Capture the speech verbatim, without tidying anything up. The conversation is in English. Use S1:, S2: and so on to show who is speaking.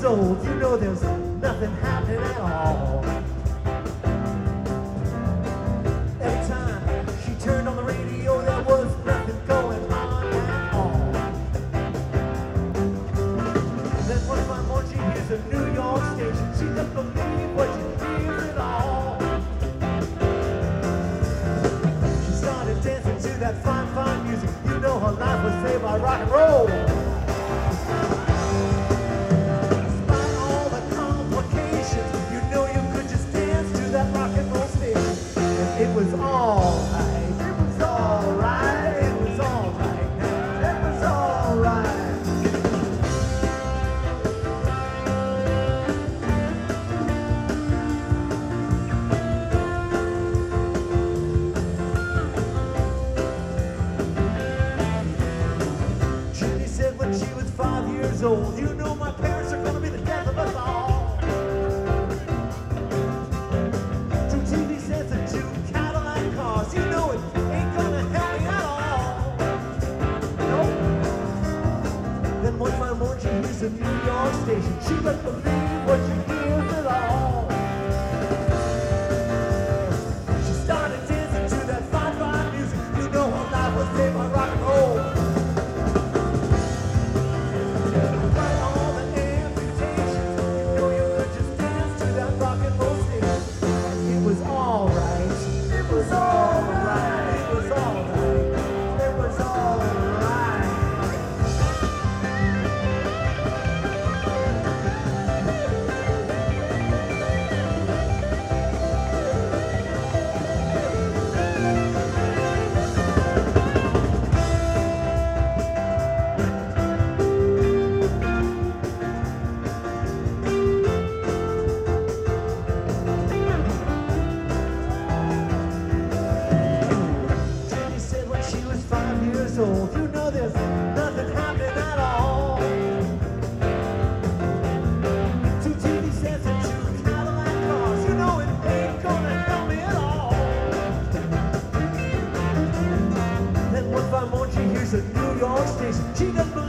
S1: years old, you know there's nothing happening at all. Every time she turned on the radio, there was nothing going on at all. Then one fine morning she hears a New York station. She doesn't believe what she hears at all. She started dancing to that fine, fine music. You know her life was saved by rock and roll. Despite all the complications, you know you could just dance to that rock and roll station. And it was alright, it was alright, it was alright, it was alright. Judy said when she was five years old, you know my parents are gonna be the death of us all. Two T V sets and two Cadillac cars, you know it ain't gonna help me at all. Nope. Then one fine morning she hears a New York station. She doesn't believe what she hears at all. She started dancing to that fine, fine music. You know her life was saved by rock and roll. Despite all the amputations, you know you could just dance to that rock and roll station. And it was alright, it was alright, it was alright, it was alright. Jenny said when she was five years old, you know there's nothing happening at all. Two T V sets and two Cadillac cars, you know it ain't gonna help me at all. Then one fine morning she hears a New York station. She doesn't